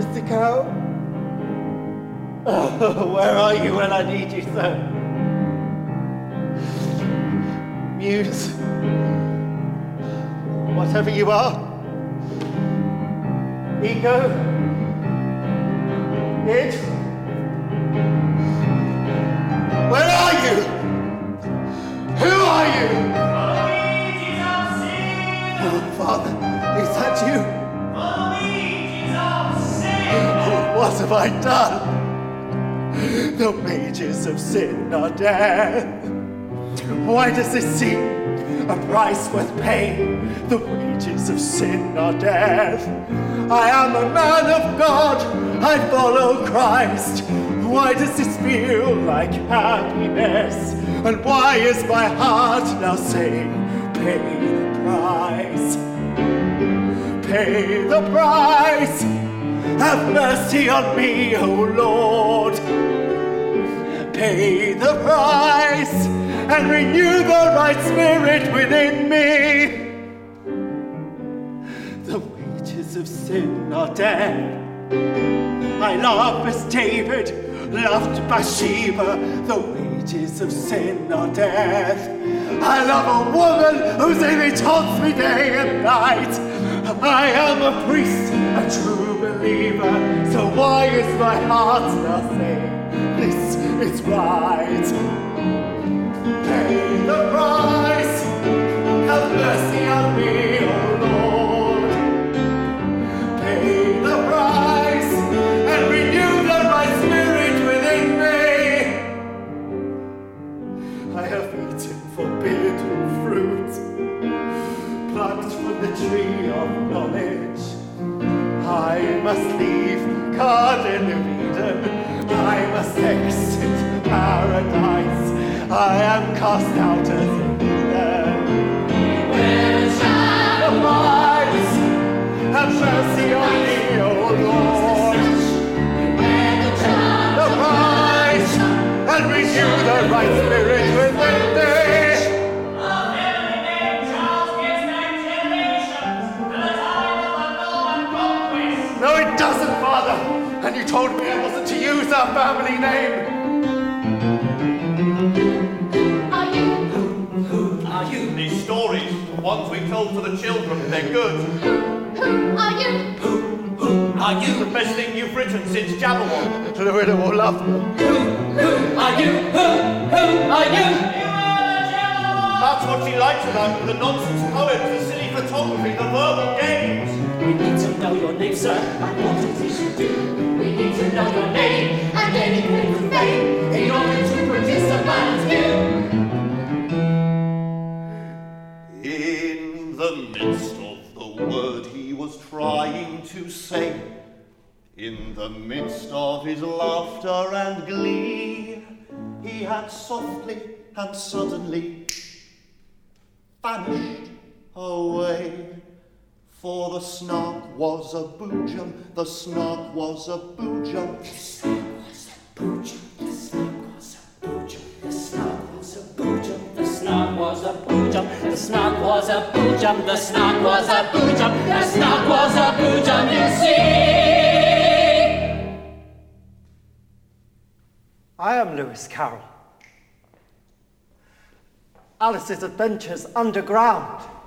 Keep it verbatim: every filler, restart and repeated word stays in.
Mister Carroll? Oh, where are you when I need you so? Muse, whatever you are, ego, it, where are you? Who are you? Oh, Father, is that you? What have I done? The wages of sin are death. Why does this seem a price worth paying? The wages of sin are death. I am a man of God, I follow Christ. Why does this feel like happiness? And why is my heart now saying, pay the price? Pay the price. Have mercy on me, O Lord. Pay the price and renew the right spirit within me. The wages of sin are death. I love as David loved Bathsheba. The wages of sin are death. I love a woman whose image haunts me day and night. I am a priest, a true believer. So why is my heart now saying this is right? Pay the price. Have mercy on me, O Lord. Pay the price and renew the right spirit within me. I have eaten forbidden fruit, plucked from the tree of knowledge. I must leave the Garden of Eden. I must exit paradise. I am cast out as a heathen. Where shall the wise have mercy on me, O Lord? The price and renew the right spirit within me. No, it doesn't, Father. And you told me I wasn't to use our family name. Are you? Who, who are you? These stories, the ones we told to the children, they're good. Who, who are you? Who, who are you? The best thing you've written since Jabberwock. To the widow will love them. Who, who are you? Who, who are you? That's what she likes about you, the nonsense poems, the silly photography, the verbal games. We need to know your name, sir, and what it is you do. We need to know your name and any claim to fame in order to produce a man as you. In the midst of the word he was trying to say, in the midst of his laughter and glee, he had softly and suddenly vanished away. For the snark was a boojum, the snark was a boojum. The snark was a boojum, the snark was a boojum, the snark was a boojum, the snark was a boojum, the snark was a boojum, the snark was a boojum, the snark was a boojum, you see. I am Lewis Carroll. Alice's Adventures Underground.